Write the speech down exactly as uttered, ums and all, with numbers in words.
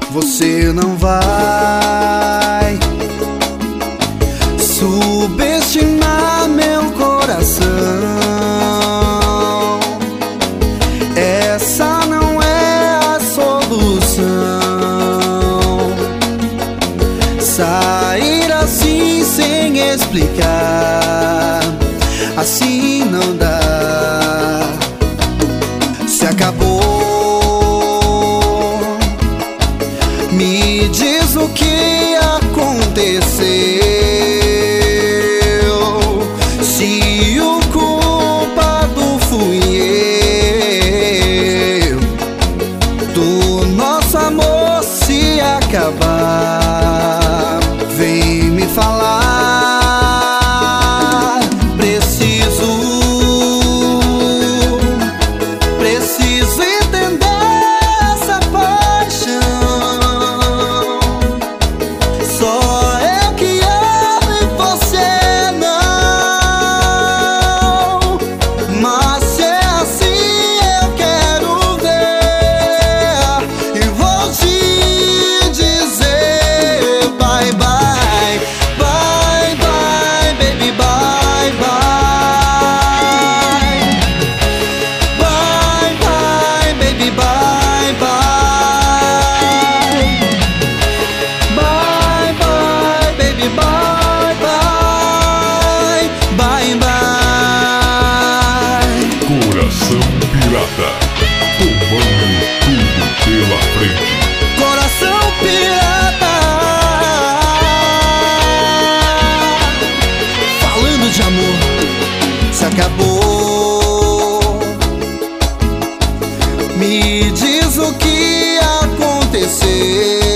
você não vai subestimar meu coração. Essa não é a solução. Sair assim sem explicar, assim não dá. Se acabou, me diz o que aconteceu. Se o culpado fui eu do nosso amor se acabar, vem me falar. Preciso, preciso entender essa paixão. Só eu que amo e você não. Mas se é assim eu quero ver e vou te dizer bye bye, bye bye, baby, bye bye, bye bye, baby, bye bye, bye bye, baby, bye bye, bye bye. Coração Pirata, tomando tudo pela frente. Coração pirata, falando de amor, se acabou. Me diz o que aconteceu.